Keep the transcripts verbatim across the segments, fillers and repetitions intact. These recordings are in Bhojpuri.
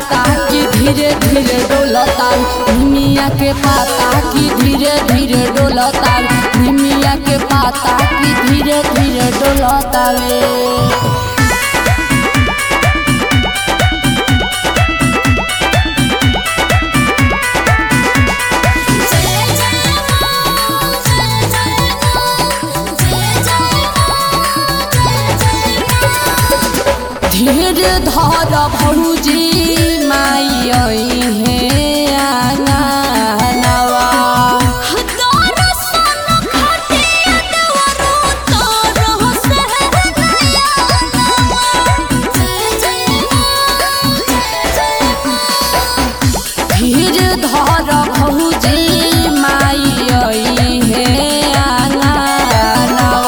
सुनाता कि धीरे धीरे डोलता निमिया के पाता कि धीरे धीरे डोलता निमिया के पाता कि धीरे धीरे डोलता वे। धीर धर भौजी माई आई है आंगनवा धीर धर भौजी माई आई है आंगनवा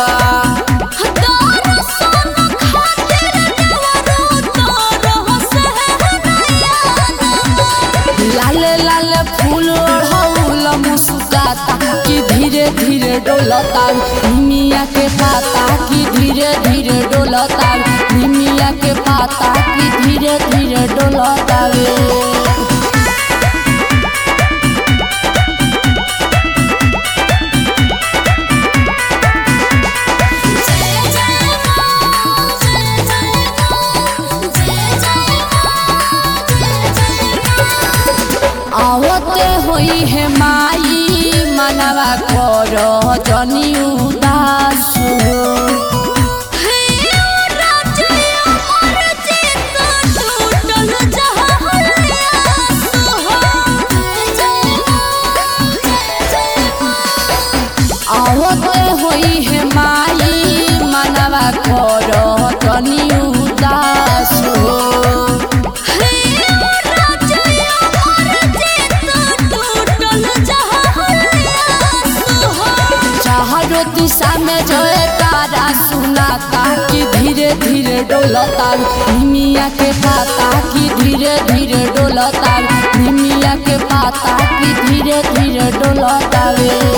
लाल लाल फूल ओढ़ौल मुस्काता कि धीरे धीरे डोलता निमिया के पाता कि धीरे धीरे डोलता निमिया के पाता कि धीरे धीरे डोलता वे। आवते होई है माई मनवा कर जनी उदास आवते होई है माई मनवा कर जनी उदास चारों दिशा में जयकारा सुनाता कि धीरे धीरे डोलता निमिया के पाता कि धीरे धीरे डोलता निमिया के पाता कि धीरे धीरे डोलता वे।